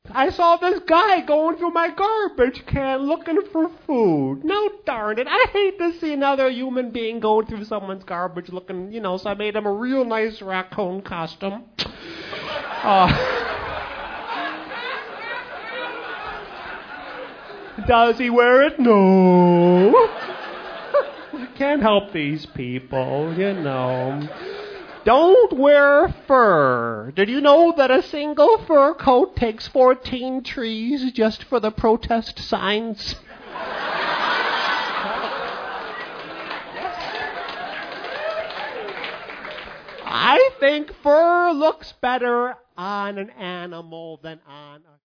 I saw this guy going through my garbage can looking for food. No, darn it. I hate to see another human being going through someone's garbage looking, so I made him a real nice raccoon costume. Does he wear it? No. Can't help these people, Don't wear fur. Did you know that a single fur coat takes 14 trees just for the protest signs? I think fur looks better on an animal than on a